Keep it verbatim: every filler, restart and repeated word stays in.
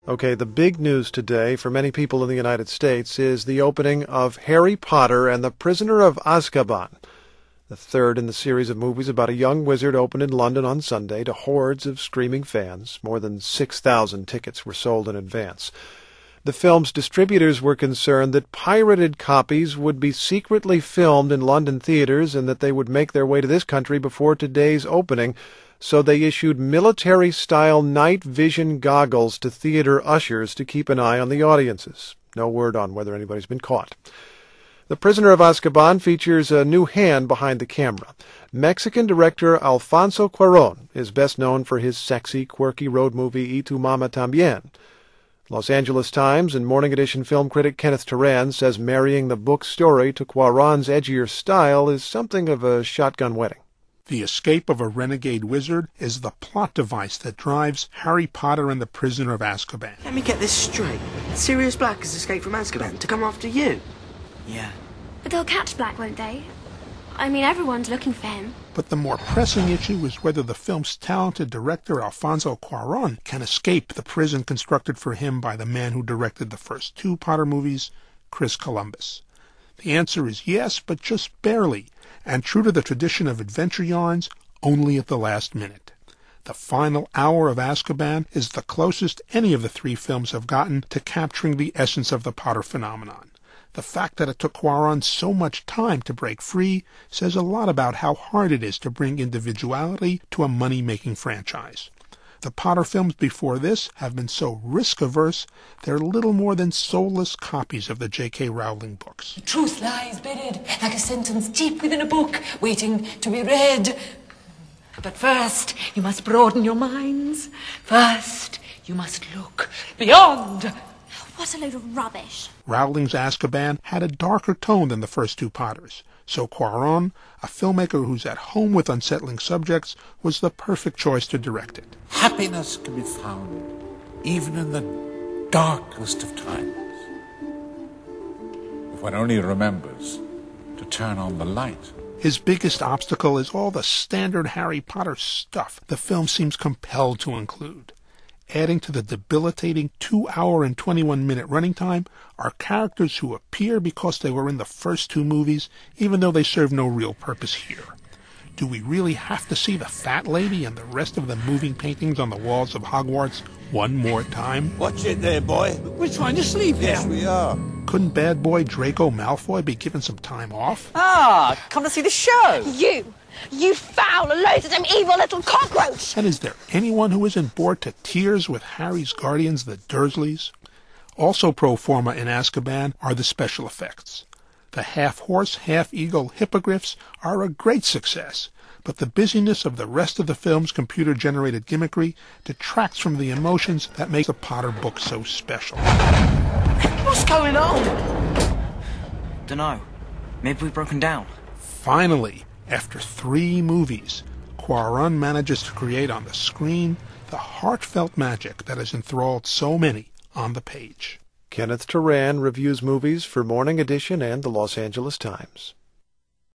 Okay, the big news today for many people in the United States is the opening of Harry Potter and the Prisoner of Azkaban, the third in the series of movies about a young wizard opened in London on Sunday to hordes of screaming fans. More than six thousand tickets were sold in advance. The film's distributors were concerned that pirated copies would be secretly filmed in London theaters and that they would make their way to this country before today's opening, so they issued military-style night vision goggles to theater ushers to keep an eye on the audiences. No word on whether anybody's been caught. The Prisoner of Azkaban features a new hand behind the camera. Mexican director Alfonso Cuarón is best known for his sexy, quirky road movie Y Tu Mama Tambien. Los Angeles Times and Morning Edition film critic Kenneth Turan says marrying the book story to Cuarón's edgier style is something of a shotgun wedding. The escape of a renegade wizard is the plot device that drives Harry Potter and the Prisoner of Azkaban. Let me get this straight. Sirius Black has escaped from Azkaban to come after you. Yeah. But they'll catch Black, won't they? I mean, everyone's looking for him. But the more pressing issue is whether the film's talented director Alfonso Cuarón can escape the prison constructed for him by the man who directed the first two Potter movies, Chris Columbus. The answer is yes, but just barely, and true to the tradition of adventure yarns, only at the last minute. The final hour of Azkaban is the closest any of the three films have gotten to capturing the essence of the Potter phenomenon. The fact that it took Cuarón so much time to break free says a lot about how hard it is to bring individuality to a money-making franchise. The Potter films before this have been so risk-averse, they're little more than soulless copies of the J K Rowling books. The truth lies buried like a sentence deep within a book, waiting to be read. But first, you must broaden your minds. First, you must look beyond. What a load of rubbish. Rowling's Azkaban had a darker tone than the first two Potters, so Cuarón, a filmmaker who's at home with unsettling subjects, was the perfect choice to direct it. Happiness can be found even in the darkest of times, if one only remembers to turn on the light. His biggest obstacle is all the standard Harry Potter stuff the film seems compelled to include. Adding to the debilitating two hour and twenty-one minute running time are characters who appear because they were in the first two movies, even though they serve no real purpose here. Do we really have to see the fat lady and the rest of the moving paintings on the walls of Hogwarts one more time? Watch it there, boy. We're trying to sleep here. Yes, we are. Couldn't bad boy Draco Malfoy be given some time off? Ah, come to see the show. You! You foul, loathsome, evil little cockroach! And is there anyone who isn't bored to tears with Harry's guardians, the Dursleys? Also pro forma in Azkaban are the special effects. The half-horse, half-eagle hippogriffs are a great success, but the busyness of the rest of the film's computer-generated gimmickry detracts from the emotions that make the Potter book so special. What's going on? Dunno. Maybe we've broken down. Finally, after three movies, Cuarón manages to create on the screen the heartfelt magic that has enthralled so many on the page. Kenneth Turan reviews movies for Morning Edition and the Los Angeles Times.